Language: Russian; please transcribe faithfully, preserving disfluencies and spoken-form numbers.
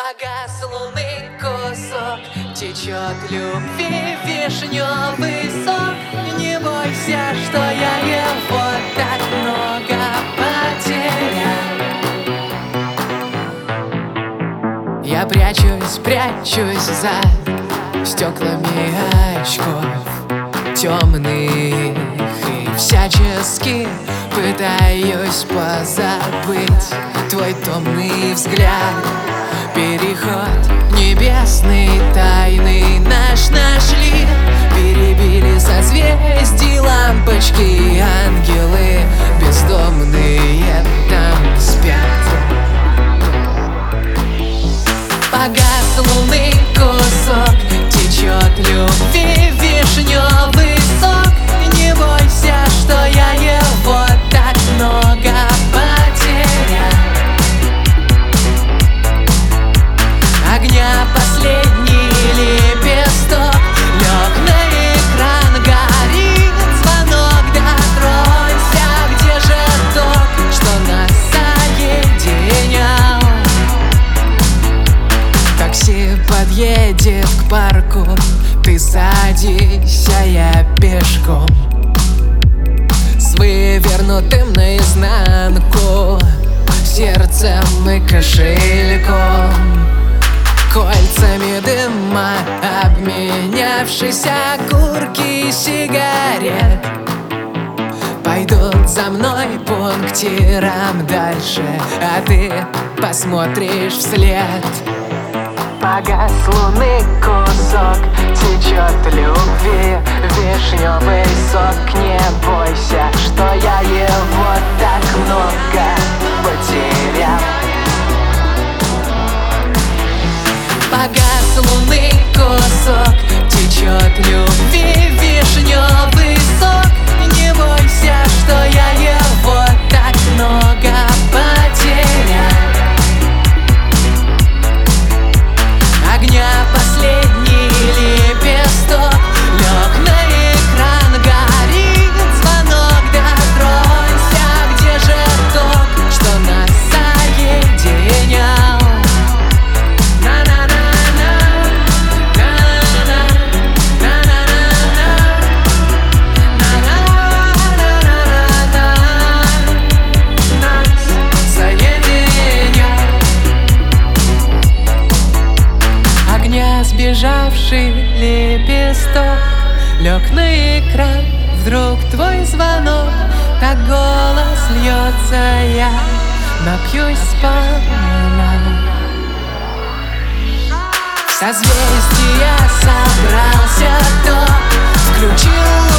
Погас луны кусок, течет любви вишневый сок. Не бойся, что я его так много потерял. Я прячусь, прячусь за стеклами очков темных и всячески пытаюсь позабыть твой томный взгляд. Переход небесный, тайный наш нашли. Перебили созвездий лампочки, ангелы бездомные там спят. Погас луны кусок, течет любви вишневый сок. Не бойся, что я его так много потерял. Огня последний лепесток лег на экран, горит звонок. Дотройся, где же тот, что нас соединял? Такси подъедет к парку, ты садись, а я пешком, с вывернутым наизнанку сердцем и кошельком. Кольцами дыма обменявшись, окурки сигарет пойдут за мной пунктиром дальше, а ты посмотришь вслед. Погас луны кусок, течет любви вишневый сок. Не бойся, что я его так много потерял. Погас луны кусок, течет любви вишневый сок. Не бойся, что я его так много потерял. Огня последний лепесток лег на экран, горит звонок. Дотройся, где же тот, что нас соединял? Сбежавший лепесток лег на экран, вдруг твой звонок. Так голос льется, я напьюсь сполна. В созвездия собрался тот, включил